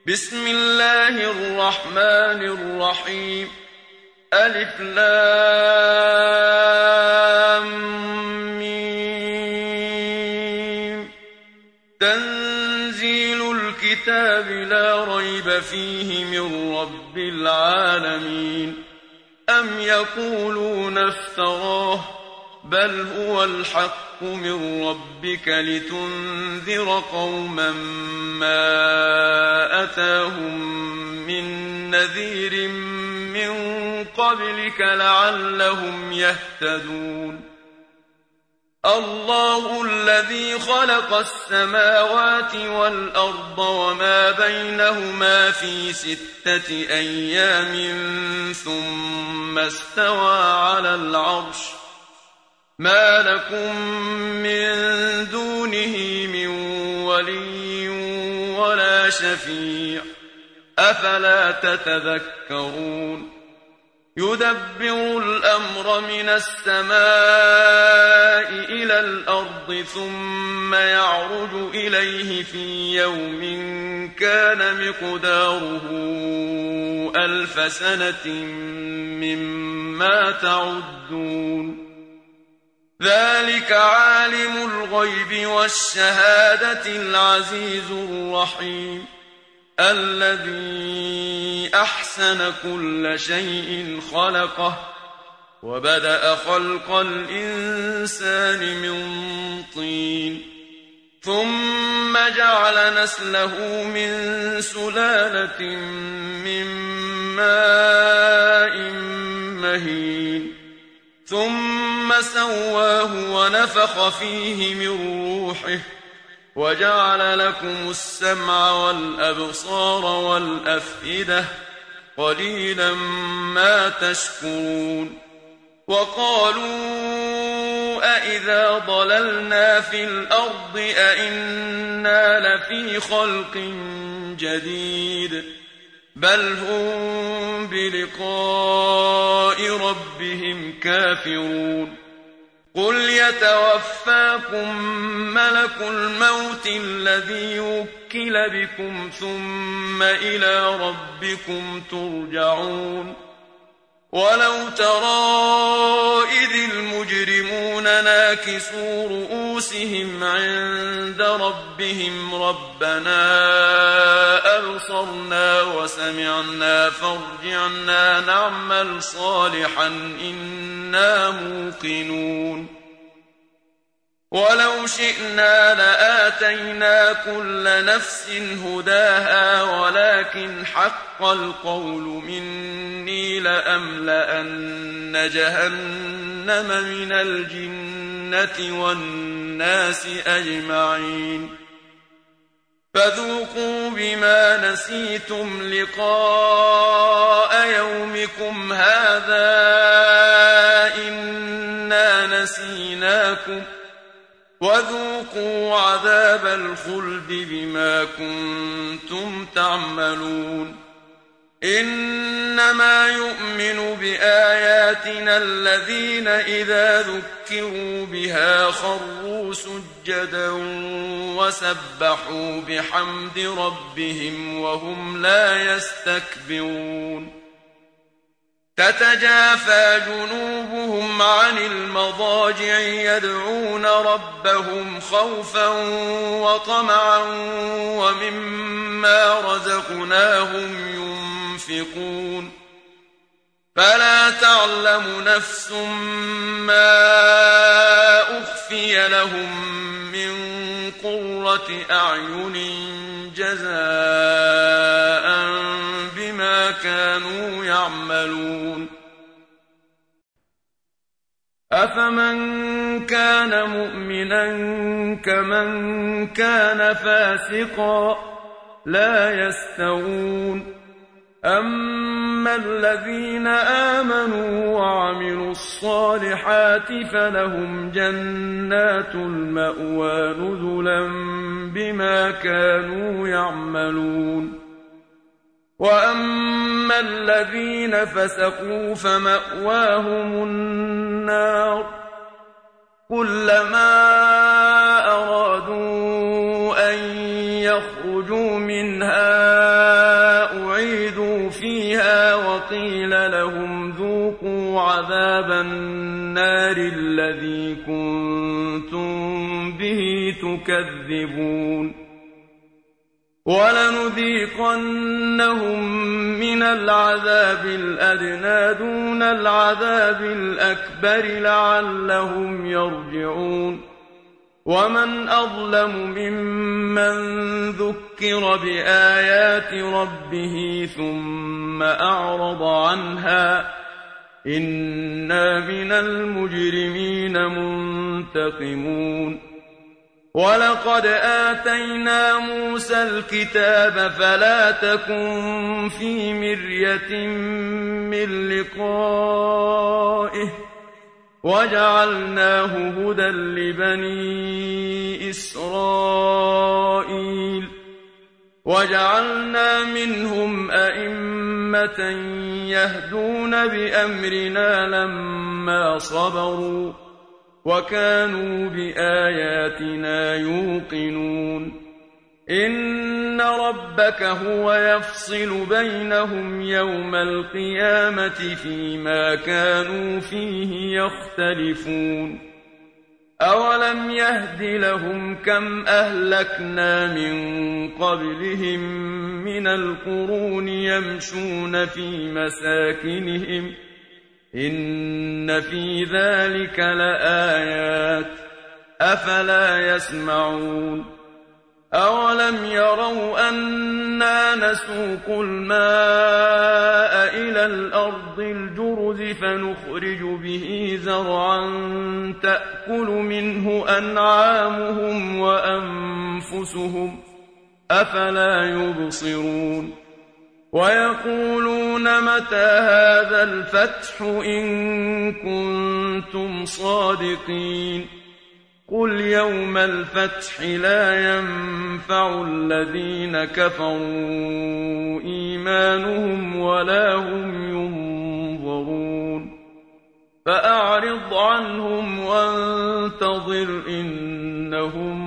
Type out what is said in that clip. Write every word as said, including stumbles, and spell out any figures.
بسم الله الرحمن الرحيم. ألف لام ميم. تنزيل الكتاب لا ريب فيه من رب العالمين. أم يقولون افتراه بل هو الحق من ربك لتنذر قوما ما أتاهم من نذير من قبلك لعلهم يهتدون. الله الذي خلق السماوات والأرض وما بينهما في ستة أيام ثم استوى على العرش. ما لكم من دونه من ولي ولا شفيع أفلا تتذكرون. يدبر الأمر من السماء إلى الأرض ثم يعرج إليه في يوم كان مقداره ألف سنة مما تعدون. ذلك عالم الغيب والشهادة العزيز الرحيم الذي أحسن كل شيء خلقه وبدأ خلق الإنسان من طين ثم جعل نسله من سلالة من ماء مهين ثم سواه ونفخ فيه من روحه وجعل لكم السمع والأبصار والأفئدة قليلا ما تشكرون. وقالوا أإذا ضللنا في الأرض أإنا لفي خلق جديد بل هم بلقاء ربهم كافرون. قل يتوفاكم ملك الموت الذي وكل بكم ثم إلى ربكم ترجعون. ولو ترى إذ المجرمون ناكسوا رؤوسهم عند ربهم ربنا أبصرنا وسمعنا فارجعنا نعمل صالحا إنا موقنون. ولو شئنا لآتينا كل نفس هداها ولكن حق القول مني لأملأن جهنم من الجنة والناس أجمعين. فذوقوا بما نسيتم لقاء يومكم هذا إنا نسيناكم وذوقوا عذاب الخلد بما كنتم تعملون. إنما يؤمن بآياتنا الذين إذا ذكروا بها خروا سجدا وسبحوا بحمد ربهم وهم لا يستكبرون. تتجافى جنوبهم عن المضاجع يدعون ربهم خوفا وطمعا ومما رزقناهم ينفقون. فلا تعلم نفس ما أخفي لهم من قرة أعين جزاء بما كانوا يعملون. أفمن كان مؤمنا كمن كان فاسقا لا يستوون. أما الذين آمنوا وعملوا الصالحات فلهم جنات المأوى نزلا بما كانوا يعملون. وأما الذين فسقوا فمأواهم النار كلما أرادوا أن يخرجوا منها وقيل لهم ذوقوا عذاب النار الذي كنتم به تكذبون ولنذيقنهم من العذاب الأدنى دون العذاب الأكبر لعلهم يرجعون ومن أظلم ممن ذكر بآيات ربه ثم أعرض عنها إنا من المجرمين منتقمون ولقد آتينا موسى الكتاب فلا تكن في مرية من لقائه وجعلناه هدى لبني إسرائيل وجعلنا منهم أئمة يهدون بأمرنا لما صبروا وكانوا بآياتنا يوقنون إن ربك هو يفصل بينهم يوم القيامة فيما كانوا فيه يختلفون أولم يهد لهم كم أهلكنا من قبلهم من القرون يمشون في مساكنهم إن في ذلك لآيات أفلا يسمعون أولم يروا أنا نسوق الماء إلى الأرض الجرز فنخرج به زرعا تأكل منه أنعامهم وأنفسهم أفلا يبصرون ويقولون متى هذا الفتح إن كنتم صادقين قل يوم الفتح لا ينفع الذين كفروا إيمانهم ولا هم ينظرون فأعرض عنهم وانتظر إنهم